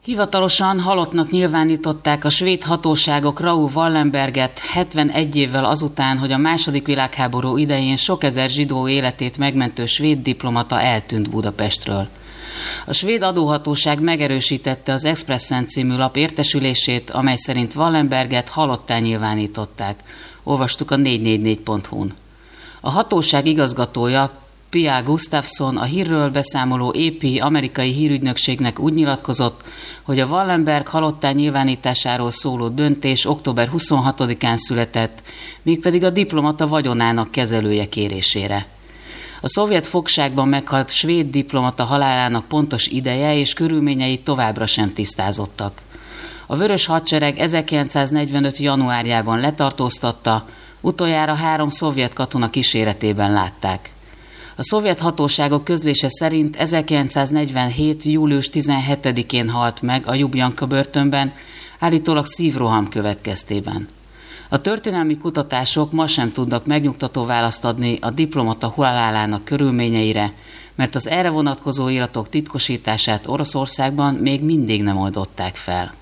Hivatalosan halottnak nyilvánították a svéd hatóságok Raoul Wallenberget 71 évvel azután, hogy a II. Világháború idején sok ezer zsidó életét megmentő svéd diplomata eltűnt Budapestről. A svéd adóhatóság megerősítette az Expressen című lap értesülését, amely szerint Wallenberget halottá nyilvánították. Olvastuk a 444.hu-n. A hatóság igazgatója, Pia Gustafsson, a hírről beszámoló AP amerikai hírügynökségnek úgy nyilatkozott, hogy a Wallenberg halottá nyilvánításáról szóló döntés október 26-án született, mégpedig a diplomata vagyonának kezelője kérésére. A szovjet fogságban meghalt svéd diplomata halálának pontos ideje és körülményei továbbra sem tisztázottak. A Vörös Hadsereg 1945. januárjában letartóztatta, utoljára 3 szovjet katona kíséretében látták. A szovjet hatóságok közlése szerint 1947. július 17-én halt meg a Ljubljanka börtönben, állítólag szívroham következtében. A történelmi kutatások ma sem tudnak megnyugtató választ adni a diplomata halálának körülményeire, mert az erre vonatkozó iratok titkosítását Oroszországban még mindig nem oldották fel.